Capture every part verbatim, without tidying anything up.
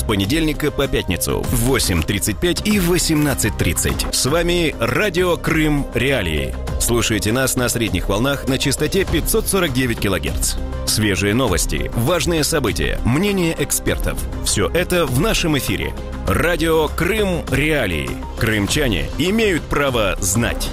понедельника по пятницу в восемь тридцать пять и восемнадцать тридцать. С вами Радио Крым Реалии. Слушайте нас на средних волнах на частоте пятьсот сорок девять килогерц. Свежие новости, важные события, мнения экспертов. Все это в нашем эфире. Радио Крым Реалии. Крымчане имеют право знать.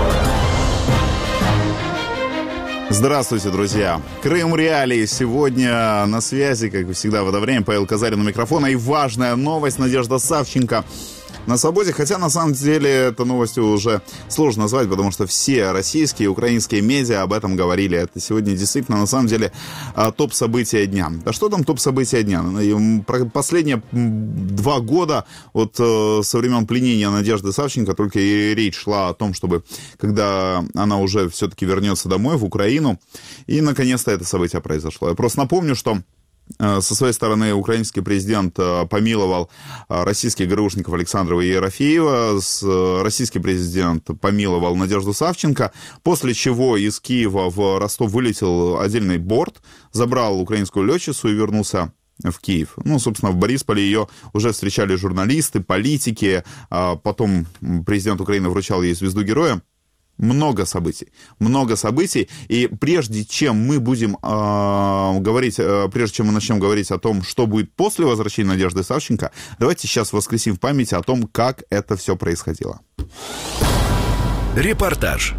Здравствуйте, друзья. Крым Реалии. Сегодня на связи, как всегда в это время, Павел Казарин у микрофона. И важная новость. Надежда Савченко на свободе. Хотя, на самом деле, эту новостью уже сложно назвать, потому что все российские и украинские медиа об этом говорили. Это сегодня действительно, на самом деле, топ-события дня. Да что там топ-события дня? Последние два года, вот со времен пленения Надежды Савченко, только и речь шла о том, чтобы, когда она уже все-таки вернется домой, в Украину, и, наконец-то, это событие произошло. Я просто напомню, что со своей стороны украинский президент помиловал российских ГРУшников Александрова и Ерофеева, российский президент помиловал Надежду Савченко, после чего из Киева в Ростов вылетел отдельный борт, забрал украинскую летчицу и вернулся в Киев. Ну, собственно, в Борисполе ее уже встречали журналисты, политики, потом президент Украины вручал ей звезду героя. Много событий, много событий, и прежде чем мы будем э, говорить, э, прежде чем мы начнем говорить о том, что будет после возвращения Надежды Савченко, давайте сейчас воскресим в памяти о том, как это все происходило. Репортаж.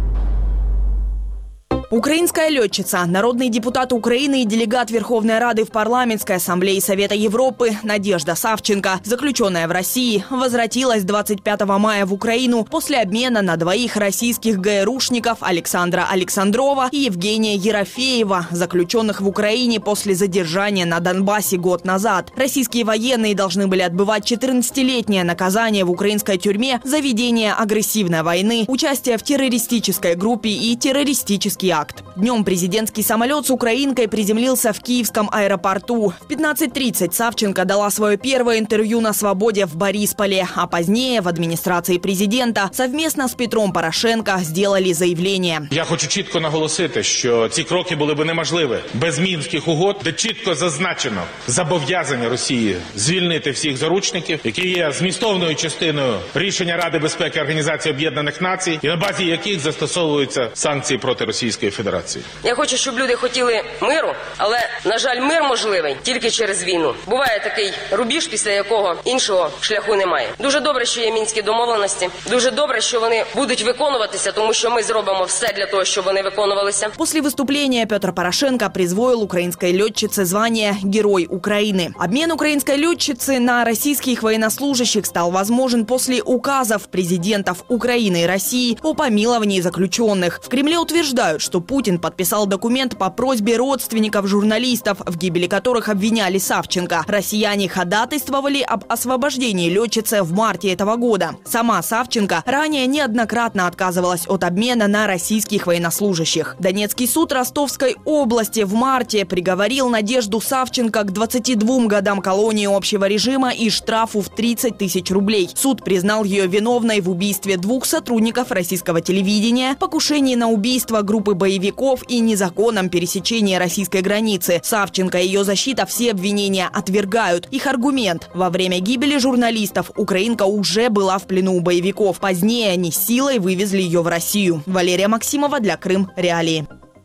Украинская летчица, народный депутат Украины и делегат Верховной Рады в Парламентской ассамблее Совета Европы Надежда Савченко, заключенная в России, возвратилась двадцать пятого мая в Украину после обмена на двоих российских ГРУшников Александра Александрова и Евгения Ерофеева, заключенных в Украине после задержания на Донбассе год назад. Российские военные должны были отбывать четырнадцатилетнее наказание в украинской тюрьме за ведение агрессивной войны, участие в террористической группе и террористический акт. Днем президентский самолет с украинкой приземлился в Киевском аэропорту. В пятнадцать тридцать Савченко дала свое первое интервью на свободе в Борисполе, а позднее в адміністрації президента совместно з Петром Порошенко сделали заявление. Я хочу чітко наголосити, що ці кроки були б неможливі без Мінських угод, де чітко зазначено зобов'язання Росії звільнити всіх заручників, які є змістовною частиною рішення Ради безпеки Організації Об'єднаних Націй, і на базі яких застосовуються санкції проти Російської Федерації. Я хочу, щоб люди хотіли миру, але, на жаль, мир можливий тільки через війну. Буває такий рубіж, після якого іншого шляху немає. Дуже добре, що є мінські домовленості. Дуже добре, що вони будуть виконуватися, тому що ми зробимо все для того, щоб вони виконувалися. После выступления Петр Порошенко присвоил украинской летчице звание «Герой Украины». Обмен украинской летчицы на российских военнослужащих стал возможен после указов президентов Украины и России о помиловании заключенных. В Кремле утверждают, что Путин подписал документ по просьбе родственников журналистов, в гибели которых обвиняли Савченко. Россияне ходатайствовали об освобождении летчицы в марте этого года. Сама Савченко ранее неоднократно отказывалась от обмена на российских военнослужащих. Донецкий суд Ростовской области в марте приговорил Надежду Савченко к двадцати двум годам колонии общего режима и штрафу в тридцать тысяч рублей. Суд признал ее виновной в убийстве двух сотрудников российского телевидения, покушении на убийство группы боевиков и незаконном пересечении российской границы. Савченко и ее защита все обвинения отвергают. Их аргумент: во время гибели журналистов украинка уже была в плену у боевиков. Позднее они силой вывезли ее в Россию. Валерия Максимова для Крым Реалии.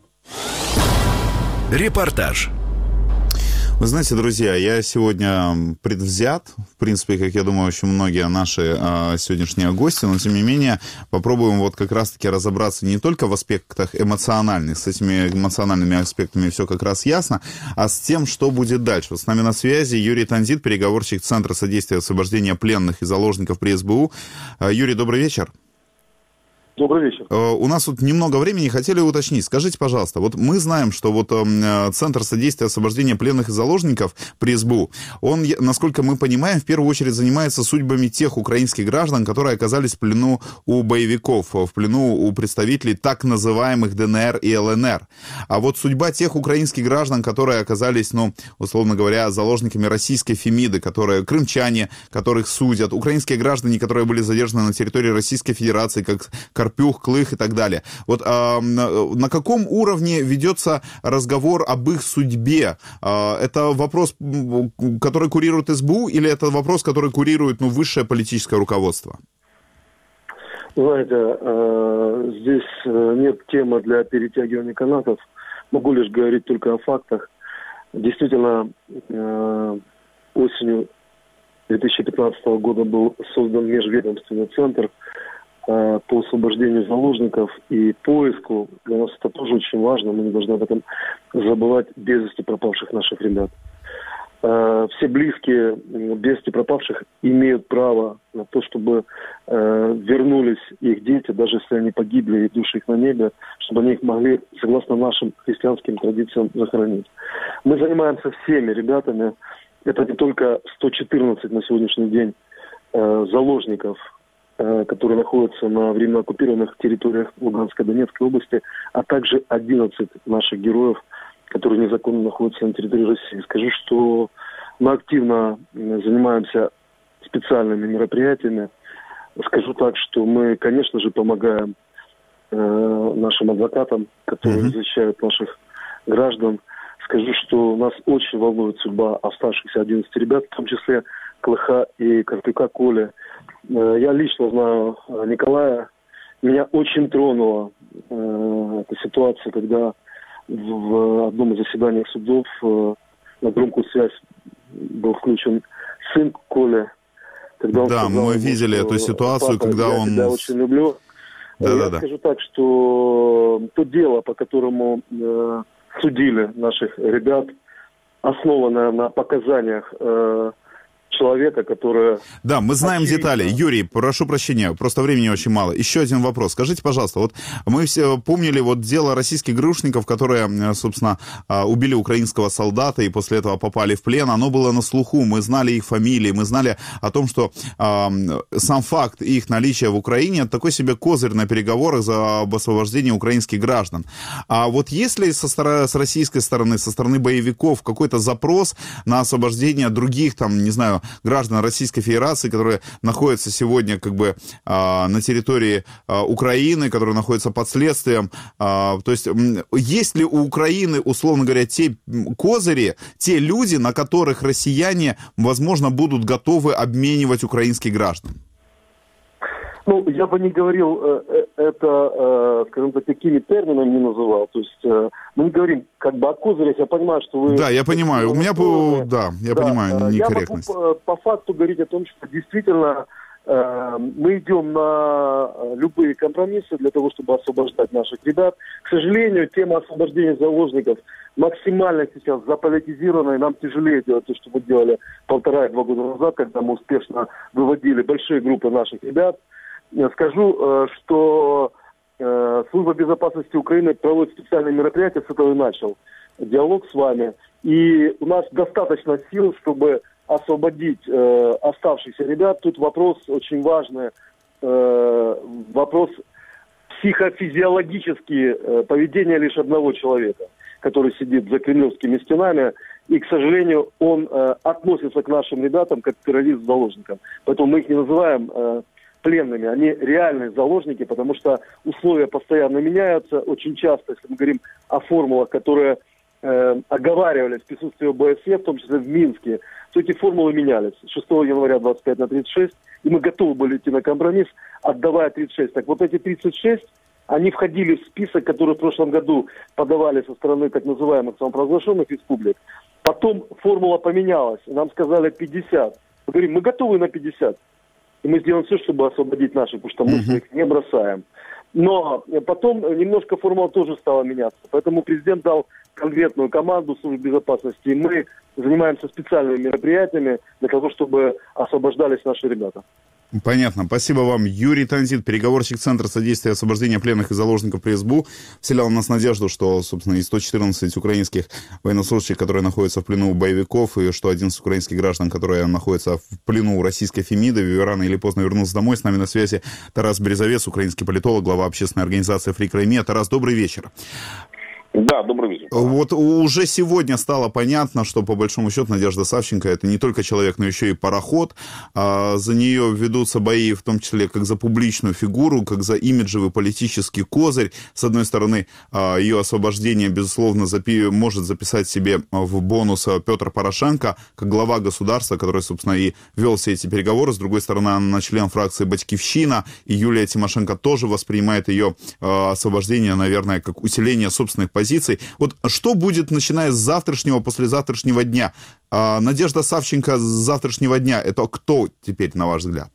Репортаж. Вы знаете, друзья, я сегодня предвзят, в принципе, как я думаю, очень многие наши а, сегодняшние гости, но тем не менее попробуем вот как раз-таки разобраться не только в аспектах эмоциональных, с этими эмоциональными аспектами все как раз ясно, а с тем, что будет дальше. Вот с нами на связи Юрий Тандит, переговорщик Центра содействия освобождения пленных и заложников при эс бэ у. Юрий, добрый вечер. Добрый вечер. У нас тут немного времени, хотели уточнить. Скажите, пожалуйста, вот мы знаем, что вот э, Центр содействия освобождения пленных и заложников при эс бэ у, он, насколько мы понимаем, в первую очередь занимается судьбами тех украинских граждан, которые оказались в плену у боевиков, в плену у представителей так называемых дэ эн эр и эл эн эр. А вот судьба тех украинских граждан, которые оказались, ну, условно говоря, заложниками российской Фемиды, которые крымчане, которых судят, украинские граждане, которые были задержаны на территории Российской Федерации, как Карпюх, Клых и так далее. Вот а, на каком уровне ведется разговор об их судьбе? А, это вопрос, который курирует эс бэ у, или это вопрос, который курирует, ну, высшее политическое руководство? Знаете, здесь нет темы для перетягивания канатов. Могу лишь говорить только о фактах. Действительно, осенью две тысячи пятнадцатого года был создан межведомственный центр по освобождению заложников и поиску. Для нас это тоже очень важно. Мы не должны об этом забывать, без вести пропавших наших ребят. Все близкие без вести пропавших имеют право на то, чтобы вернулись их дети, даже если они погибли и души их на небе, чтобы они их могли, согласно нашим христианским традициям, захоронить. Мы занимаемся всеми ребятами. Это не только сто четырнадцать на сегодняшний день заложников, которые находятся на временно оккупированных территориях Луганской и Донецкой области, а также одиннадцать наших героев, которые незаконно находятся на территории России. Скажу, что мы активно занимаемся специальными мероприятиями. Скажу так, что мы, конечно же, помогаем э, нашим адвокатам, которые mm-hmm. защищают наших граждан. Скажу, что нас очень волнует судьба оставшихся одиннадцати ребят, в том числе Клыха и Карпюка Коли. Э, я лично знаю Николая. Меня очень тронула э, эта ситуация, когда в одном из заседаний судов э, на громкую связь был включен сын Коля. Когда он да, сказал, мы видели что, эту ситуацию, папа, когда я он... тебя очень люблю. Да, я да, да. скажу так, что то дело, по которому э, судили наших ребят, основано на показаниях э, человека, который... Да, мы знаем очевидно. Детали. Юрий, прошу прощения, просто времени очень мало. Еще один вопрос. Скажите, пожалуйста, вот мы все помнили вот дело российских ГРУшников, которые, собственно, убили украинского солдата и после этого попали в плен. Оно было на слуху, мы знали их фамилии, мы знали о том, что э, сам факт их наличия в Украине — это такой себе козырь на переговорах за об освобождении украинских граждан. А вот есть ли со стороны, с российской стороны, со стороны боевиков какой-то запрос на освобождение других, там, не знаю, граждан Российской Федерации, которые находятся сегодня как бы а, на территории а, Украины, которые находятся под следствием. А, то есть есть ли у Украины, условно говоря, те козыри, те люди, на которых россияне, возможно, будут готовы обменивать украинских граждан? Ну, я бы не говорил э, это, э, скажем так, такими терминами не называл. То есть э, мы не говорим как бы о козырях. Я понимаю, что вы... Да, я понимаю. У меня, по... да, я да, понимаю некорректность. Я могу по, по факту говорить о том, что действительно э, мы идем на любые компромиссы для того, чтобы освобождать наших ребят. К сожалению, тема освобождения заложников максимально сейчас заполитизирована, и нам тяжелее делать то, что мы делали полтора-два года назад, когда мы успешно выводили большие группы наших ребят. Скажу, что Служба безопасности Украины проводит специальные мероприятия, с этого и начал диалог с вами. И у нас достаточно сил, чтобы освободить оставшихся ребят. Тут вопрос очень важный, вопрос психофизиологический, поведение лишь одного человека, который сидит за кремлевскими стенами. И, к сожалению, он относится к нашим ребятам как террорист-заложникам. Поэтому мы их не называем пленными, они реальные заложники, потому что условия постоянно меняются. Очень часто, если мы говорим о формулах, которые э, оговаривались в присутствии о бэ эс е, в том числе в Минске, то эти формулы менялись. шестого января двадцать пять на тридцать шесть, и мы готовы были идти на компромисс, отдавая тридцать шесть. Так вот эти тридцать шесть, они входили в список, который в прошлом году подавали со стороны так называемых самопровозглашенных республик. Потом формула поменялась, нам сказали пятьдесят. Мы говорим, мы готовы на пятьдесят. И мы сделаем все, чтобы освободить наших, потому что мы uh-huh. их не бросаем. Но потом немножко формула тоже стала меняться. Поэтому президент дал конкретную команду службы безопасности. И мы занимаемся специальными мероприятиями для того, чтобы освобождались наши ребята. Понятно. Спасибо вам. Юрий Танзит, переговорщик Центра содействия освобождения пленных и заложников при эс бэ у, вселял в нас надежду, что, собственно, и сто четырнадцать украинских военнослужащих, которые находятся в плену у боевиков, и что одиннадцать украинских граждан, которые находятся в плену у российской Фемиды, рано или поздно вернутся домой. С нами на связи Тарас Березовец, украинский политолог, глава общественной организации «Фри Крайме». Тарас, добрый вечер. Да, добрый вечер. Вот уже сегодня стало понятно, что по большому счету Надежда Савченко это не только человек, но еще и пароход. За нее ведутся бои, в том числе как за публичную фигуру, как за имиджевый политический козырь. С одной стороны, ее освобождение, безусловно, запи- может записать себе в бонус Петр Порошенко, как глава государства, который, собственно, и вел все эти переговоры. С другой стороны, она член фракции «Батькивщина», и Юлия Тимошенко тоже воспринимает ее освобождение, наверное, как усиление собственных позиций. Вот что будет, начиная с завтрашнего, послезавтрашнего дня? А, Надежда Савченко с завтрашнего дня, это кто теперь, на ваш взгляд?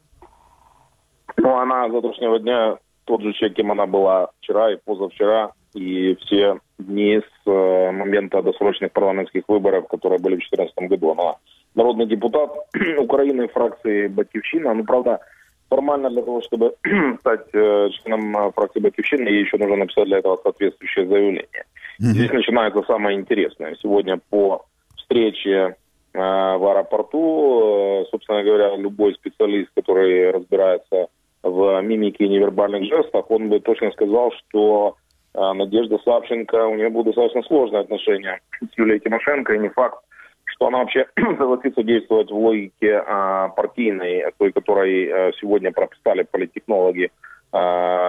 Ну, она с завтрашнего дня тот же человек, кем она была вчера и позавчера, и все дни с э, момента досрочных парламентских выборов, которые были в две тысячи четырнадцатом году. Она народный депутат Украины, фракции «Батькивщина». Ну, правда, формально для того, чтобы стать э, членом фракции «Батькивщина», ей еще нужно написать для этого соответствующее заявление. Mm-hmm. Здесь начинается самое интересное. Сегодня по встрече э, в аэропорту, э, собственно говоря, любой специалист, который разбирается в мимике и невербальных жестах, он бы точно сказал, что э, Надежда Савченко, у нее будут достаточно сложные отношения с Юлией Тимошенко, и не факт, что она вообще согласится действовать в логике а, партийной, той, которой а, сегодня прописали политтехнологи а,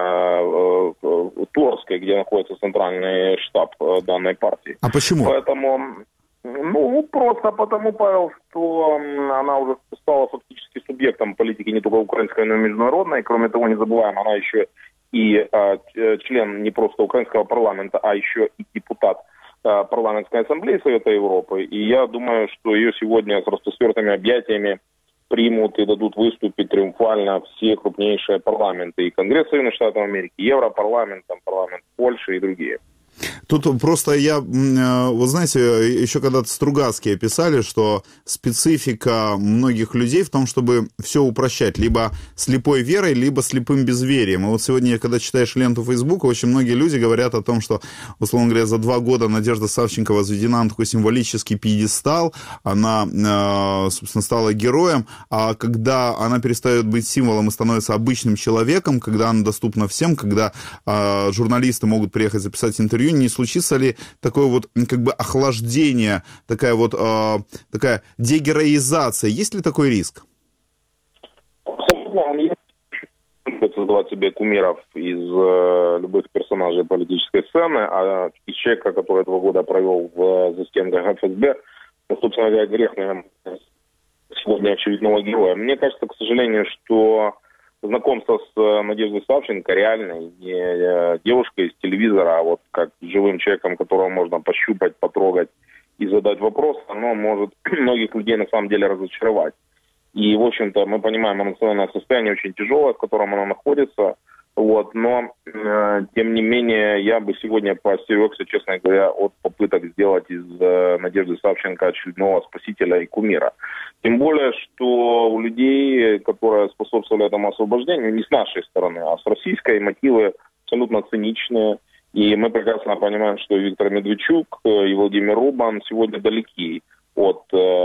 а, Торской, где находится центральный штаб а, данной партии. А почему? Поэтому, ну, просто потому, Павел, что она уже стала фактически субъектом политики не только украинской, но и международной. Кроме того, не забываем, она еще и а, член не просто украинского парламента, а еще и депутат парламентской ассамблеи Совета Европы. И я думаю, что ее сегодня с распростертыми объятиями примут и дадут выступить триумфально все крупнейшие парламенты. И Конгресс Соединенных Штатов Америки, Европарламент, там, парламент Польши и другие. Тут просто я, вот знаете, еще когда-то Стругацкие писали, что специфика многих людей в том, чтобы все упрощать, либо слепой верой, либо слепым безверием. И вот сегодня, когда читаешь ленту Фейсбука, очень многие люди говорят о том, что, условно говоря, за два года Надежда Савченко возведена на такой символический пьедестал, она, собственно, стала героем, а когда она перестает быть символом и становится обычным человеком, когда она доступна всем, когда журналисты могут приехать записать интервью, не случится ли такое вот как бы охлаждение, такая вот э, такая дегероизация? Есть ли такой риск? Абсолютно он есть. Создавать себе кумиров из э, любых персонажей политической сцены, а из человека, который два года провел в застенках эф эс бэ, ну, собственно говоря, грех, наверное, сегодня очередного героя. Мне кажется, к сожалению, что знакомство с Надеждой Савченко реальной, не девушкой из телевизора, а вот как живым человеком, которого можно пощупать, потрогать и задать вопрос, оно может многих людей на самом деле разочаровать. И, в общем-то, мы понимаем, эмоциональное состояние очень тяжелое, в котором оно находится, вот, но, э, тем не менее, я бы сегодня поостерегся, честно говоря, от попыток сделать из э, Надежды Савченко очередного спасителя и кумира. Тем более, что у людей, которые способствовали этому освобождению, не с нашей стороны, а с российской, мотивы абсолютно циничные. И мы прекрасно понимаем, что Виктор Медведчук и Владимир Рубан сегодня далеки от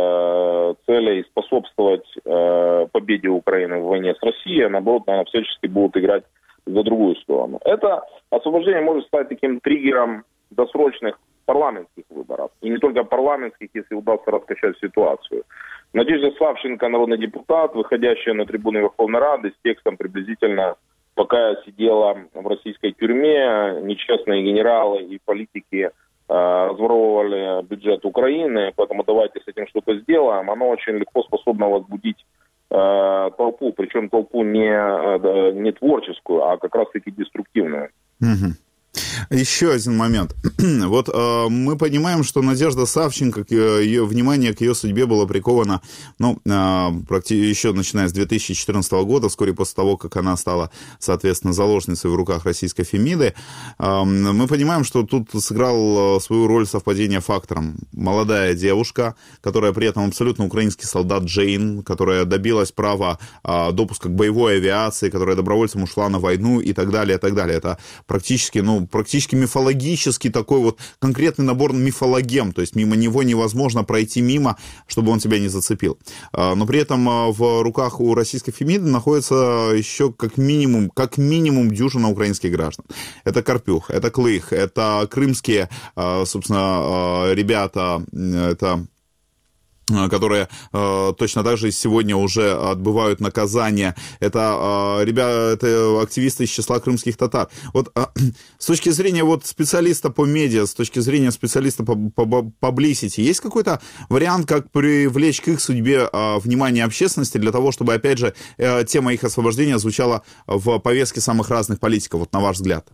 э, целей способствовать э, победе Украины в войне с Россией, а наоборот, наверное, всячески будут играть за другую сторону. Это освобождение может стать таким триггером досрочных парламентских выборов. И не только парламентских, если удастся раскачать ситуацию. Надежда Савченко, народный депутат, выходящая на трибуны Верховной Рады с текстом приблизительно «Пока я сидела в российской тюрьме, нечестные генералы и политики разворовывали бюджет Украины, поэтому давайте с этим что-то сделаем», оно очень легко способно возбудить э, толпу, причем толпу не, э, не творческую, а как раз-таки деструктивную. Угу. Еще один момент. Вот э, мы понимаем, что Надежда Савченко, ее внимание к ее судьбе было приковано, ну, э, практически еще начиная с две тысячи четырнадцатого года, вскоре после того, как она стала, соответственно, заложницей в руках российской Фемиды. Э, мы понимаем, что тут сыграл свою роль совпадение фактором. Молодая девушка, которая при этом абсолютно украинский солдат Джейн, которая добилась права э, допуска к боевой авиации, которая добровольцем ушла на войну и так далее, и так далее. Это практически, ну, практически практически мифологический такой вот конкретный набор мифологем, то есть мимо него невозможно пройти мимо, чтобы он тебя не зацепил. Но при этом в руках у российской Фемиды находится еще как минимум, как минимум дюжина украинских граждан. Это Карпюх, это Клых, это крымские, собственно, ребята, это... которые э, точно так же сегодня уже отбывают наказание. Это, э, ребята, это активисты из числа крымских татар. Вот э, с точки зрения вот, специалиста по медиа, с точки зрения специалиста по, по publicity, есть какой-то вариант, как привлечь к их судьбе э, внимание общественности для того, чтобы, опять же, э, тема их освобождения звучала в повестке самых разных политиков, вот на ваш взгляд?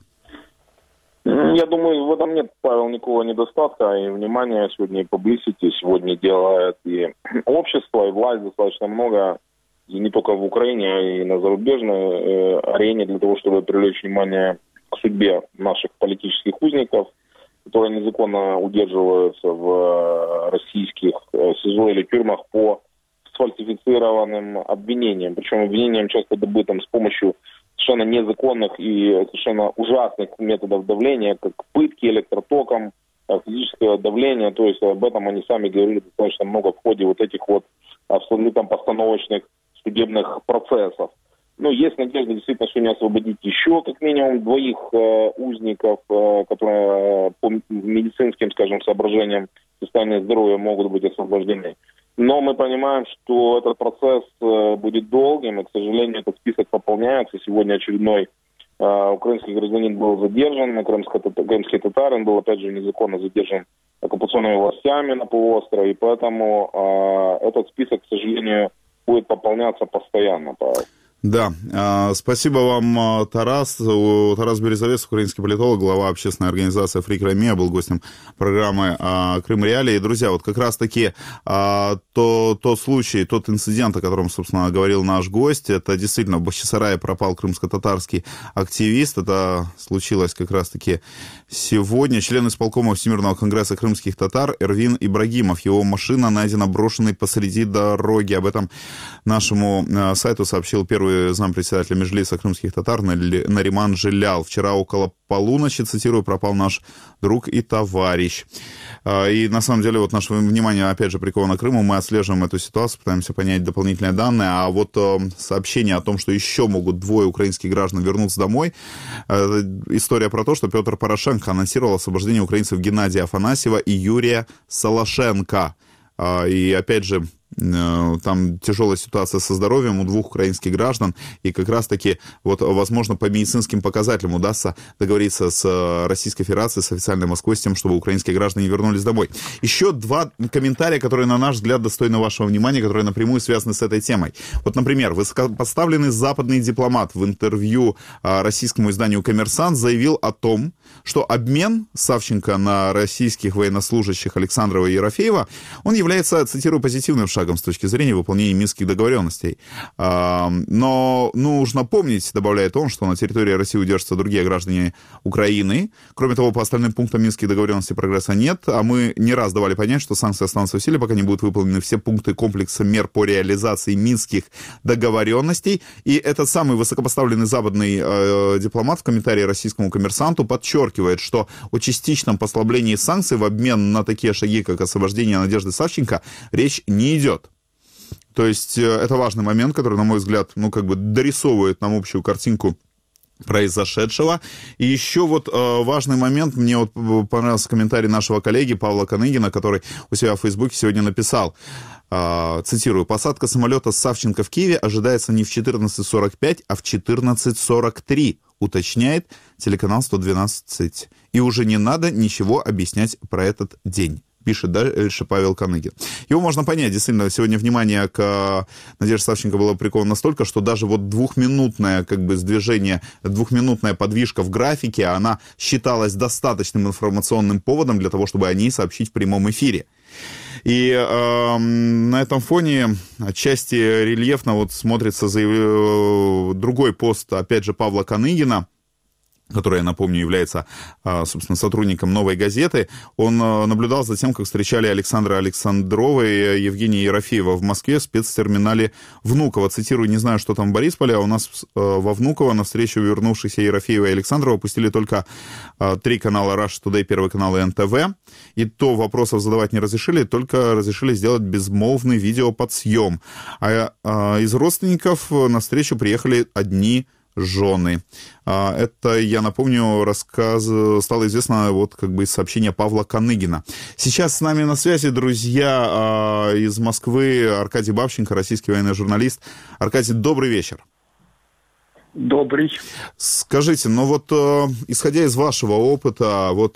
Я думаю, в этом нет, Павел, никакого недостатка, и внимание сегодня и publicity сегодня делает и общество, и власть достаточно много, и не только в Украине, а и на зарубежной э, арене для того, чтобы привлечь внимание к судьбе наших политических узников, которые незаконно удерживаются в российских СИЗО или тюрьмах по сфальсифицированным обвинениям, причем обвинениям часто добытым с помощью совершенно незаконных и совершенно ужасных методов давления, как пытки электротоком, физическое давление. То есть об этом они сами говорили достаточно много в ходе вот этих вот абсолютно постановочных судебных процессов. Но есть надежда действительно сегодня освободить еще как минимум двоих э, узников, э, которые э, по медицинским, скажем, соображениям состояния здоровья могут быть освобождены. Но мы понимаем, что этот процесс э, будет долгим, и, к сожалению, этот список пополняется. Сегодня очередной э, украинский гражданин был задержан, крымский, крымский татарин был, опять же, незаконно задержан оккупационными властями на полуострове, и поэтому э, этот список, к сожалению, будет пополняться постоянно, Павел. Да, спасибо вам, Тарас. Тарас Березовец, украинский политолог, глава общественной организации «Фрик Ромео», был гостем программы «Крым Реалии». Друзья, вот как раз-таки то, тот случай, тот инцидент, о котором, собственно, говорил наш гость, это действительно в Бахчисарае пропал крымско-татарский активист. Это случилось как раз-таки сегодня. Член исполкома Всемирного конгресса крымских татар Эрвин Ибрагимов. Его машина найдена брошенной посреди дороги. Об этом нашему сайту сообщил первый зампредседателя Меджлиса крымских татар Нариман Жилял. Вчера около полуночи, цитирую, пропал наш друг и товарищ. И на самом деле вот наше внимание опять же приковано к Крыму. Мы отслеживаем эту ситуацию, пытаемся понять дополнительные данные. А вот сообщение о том, что еще могут двое украинских граждан вернуться домой, история про то, что Петр Порошенко анонсировал освобождение украинцев Геннадия Афанасьева и Юрия Солошенко. И опять же, там тяжелая ситуация со здоровьем у двух украинских граждан, и как раз-таки, вот, возможно, по медицинским показателям удастся договориться с Российской Федерацией, с официальной Москвой, с тем, чтобы украинские граждане вернулись домой. Еще два комментария, которые, на наш взгляд, достойны вашего внимания, которые напрямую связаны с этой темой. Вот, например, высокопоставленный западный дипломат в интервью российскому изданию «Коммерсант» заявил о том, что обмен Савченко на российских военнослужащих Александрова и Ерофеева, он является, цитирую, позитивным шагом с точки зрения выполнения минских договоренностей. Но нужно помнить, добавляет он, что на территории России удержатся другие граждане Украины. Кроме того, по остальным пунктам минских договоренностей прогресса нет, а мы не раз давали понять, что санкции останутся в силе, пока не будут выполнены все пункты комплекса мер по реализации минских договоренностей. И этот самый высокопоставленный западный э, дипломат в комментарии российскому «Коммерсанту» подчеркивает, что о частичном послаблении санкций в обмен на такие шаги, как освобождение Надежды Савченко, речь не идет. То есть это важный момент, который, на мой взгляд, ну, как бы дорисовывает нам общую картинку произошедшего. И еще вот э, важный момент, мне вот понравился комментарий нашего коллеги Павла Коныгина, который у себя в Фейсбуке сегодня написал, э, цитирую, «Посадка самолета с Савченко в Киеве ожидается не в четырнадцать сорок пять, а в четырнадцать сорок три, уточняет телеканал сто двенадцать. И уже не надо ничего объяснять про этот день», пишет дальше Павел Коныгин. Его можно понять, действительно, сегодня внимание к Надежде Савченко было приковано настолько, что даже вот двухминутное как бы сдвижение, двухминутная подвижка в графике, она считалась достаточным информационным поводом для того, чтобы о ней сообщить в прямом эфире. И э, на этом фоне отчасти рельефно вот смотрится заяв... другой пост, опять же, Павла Коныгина, который, я напомню, является, собственно, сотрудником «Новой газеты», он наблюдал за тем, как встречали Александра Александрова и Евгения Ерофеева в Москве в спецтерминале Внуково. Цитирую, не знаю, что там в Борисполе, а у нас во Внуково на встречу вернувшихся Ерофеева и Александрова пустили только три канала Russia Today, Первый канал и эн тэ вэ. И то вопросов задавать не разрешили, только разрешили сделать безмолвный видеоподсъем. А из родственников на встречу приехали одни жены. Это, я напомню, рассказ стало известно вот как бы из сообщения Павла Коныгина. Сейчас с нами на связи, друзья, из Москвы Аркадий Бабченко, российский военный журналист. Аркадий, добрый вечер. Добрый. Скажите, ну вот, исходя из вашего опыта, вот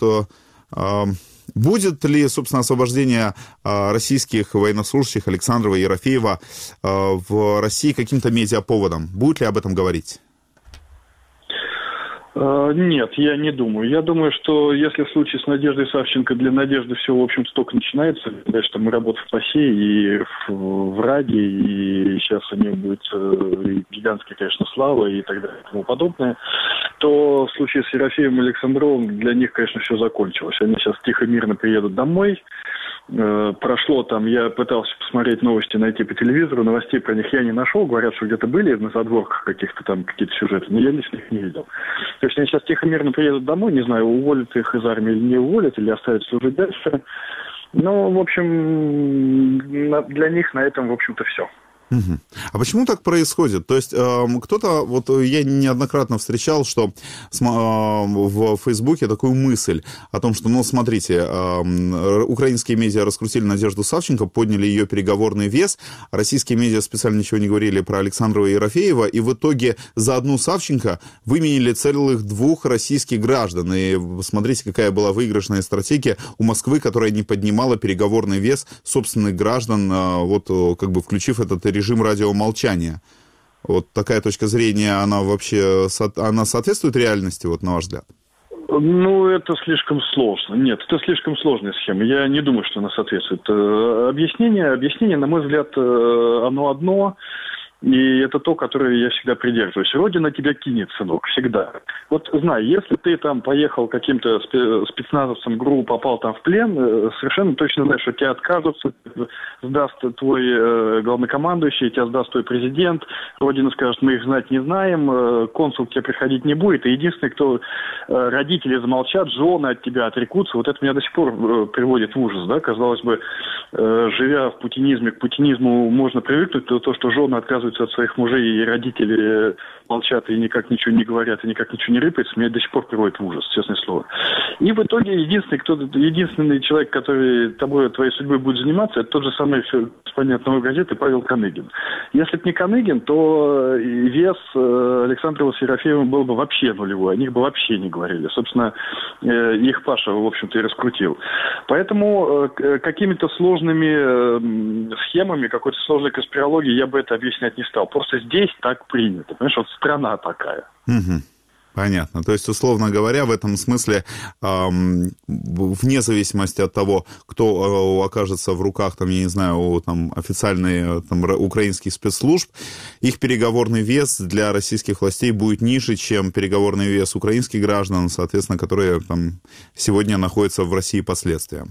будет ли, собственно, освобождение российских военнослужащих Александрова и Ерофеева в России каким-то медиаповодом? Будет ли об этом говорить? Нет, я не думаю. Я думаю, что если в случае с Надеждой Савченко, для Надежды все, в общем-то, только начинается. Дальше там и работа в ПАСЕ, и в, в Раде, и сейчас у нее будет э, гигантская, конечно, слава и так далее и тому подобное, то в случае с Ерофеевым и Александровым для них, конечно, все закончилось. Они сейчас тихо-мирно приедут домой. Э, прошло там, я пытался посмотреть новости, найти по телевизору, новостей про них я не нашел. Говорят, что где-то были на задворках каких-то там какие-то сюжеты, но я лично их не видел. То есть они сейчас тихо-мирно приедут домой, не знаю, уволят их из армии или не уволят, или оставят служить дальше. Но, в общем, для них на этом, в общем-то, все. Угу. А почему так происходит? То есть э, кто-то, вот я неоднократно встречал, что э, в Фейсбуке такую мысль о том, что, ну, смотрите, э, украинские медиа раскрутили Надежду Савченко, подняли ее переговорный вес, российские медиа специально ничего не говорили про Александрова и Ерофеева, и в итоге за одну Савченко выменили целых двух российских граждан. И смотрите, какая была выигрышная стратегия у Москвы, которая не поднимала переговорный вес собственных граждан, э, вот как бы включив этот режим радиомолчания. Вот такая точка зрения, она вообще, она соответствует реальности, вот на ваш взгляд? Ну, это слишком сложно. Нет, это слишком сложная схема. Я не думаю, что она соответствует. Объяснение, объяснение, на мой взгляд, оно одно. И это то, которое я всегда придерживаюсь. Родина тебя кинет, сынок, всегда. Вот знай, если ты там поехал каким-то спецназовцем ГРУ, попал там в плен, совершенно точно знаешь, что тебя откажутся, сдаст твой э, главнокомандующий, тебя сдаст твой президент, Родина скажет, мы их знать не знаем, э, консул к тебе приходить не будет, и единственный, кто э, родители замолчат, жены от тебя отрекутся, вот это меня до сих пор э, приводит в ужас, да, казалось бы, э, живя в путинизме, к путинизму можно привыкнуть, то, то что жены отказываются от своих мужей, и родители молчат и никак ничего не говорят, и никак ничего не рыпается, меня до сих пор приводит в ужас, честное слово. И в итоге единственный, кто, единственный человек, который тобой, твоей судьбой будет заниматься, это тот же самый господин от «Новой газеты» Павел Коныгин. Если бы не Коныгин, то вес Александрова с Ерофеевым был бы вообще нулевой, о них бы вообще не говорили. Собственно, их Паша, в общем-то, и раскрутил. Поэтому какими-то сложными схемами, какой-то сложной конспирологией я бы это объяснять не стал. Просто здесь так принято. Понимаешь, вот страна такая. Угу. Понятно. То есть, условно говоря, в этом смысле, эм, вне зависимости от того, кто э, окажется в руках, там, я не знаю, там, официальных там, украинских спецслужб, их переговорный вес для российских властей будет ниже, чем переговорный вес украинских граждан, соответственно, которые там, сегодня находятся в России последствия.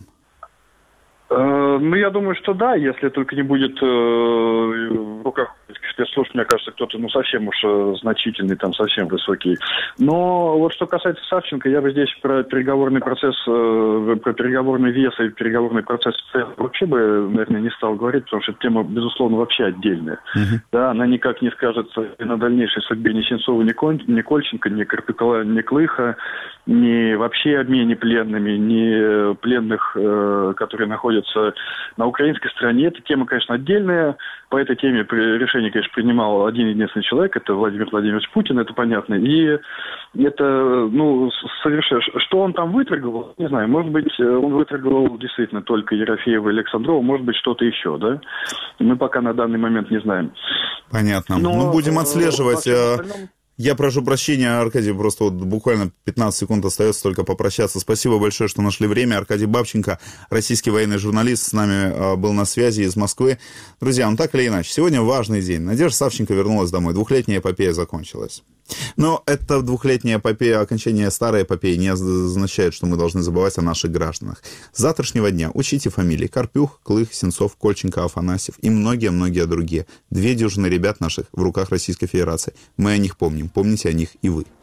Ну, я думаю, что да, если только не будет э, в руках спецслужб, мне кажется, кто-то, ну, совсем уж значительный, там, совсем высокий. Но вот что касается Савченко, я бы здесь про переговорный процесс, э, про переговорный вес и переговорный процесс вообще бы, наверное, не стал говорить, потому что эта тема, безусловно, вообще отдельная. Uh-huh. Да, она никак не скажется на дальнейшей судьбе ни Сенцова, ни, Кон, ни Кольченко, ни Карпикова, ни Клыха, ни вообще обмене пленными, ни пленных, э, которые находятся на украинской стороне. Эта тема, конечно, отдельная. По этой теме решение, конечно, принимал один единственный человек, это Владимир Владимирович Путин, это понятно. И это, ну, совершенно... Что он там выторговал, не знаю, может быть, он выторговал действительно только Ерофеева и Александрова, может быть, что-то еще, да? Мы пока на данный момент не знаем. Понятно. Но, ну, будем отслеживать... Я прошу прощения, Аркадий, просто вот буквально пятнадцать секунд остается только попрощаться. Спасибо большое, что нашли время. Аркадий Бабченко, российский военный журналист, с нами был на связи из Москвы. Друзья, ну так или иначе, сегодня важный день. Надежда Савченко вернулась домой. Двухлетняя эпопея закончилась. Но это двухлетняя эпопея, окончание старой эпопеи не означает, что мы должны забывать о наших гражданах. С завтрашнего дня учите фамилии Карпюх, Клых, Сенцов, Кольченко, Афанасьев и многие-многие другие. Две дюжины ребят наших в руках Российской Федерации. Мы о них помним. Помните о них и вы.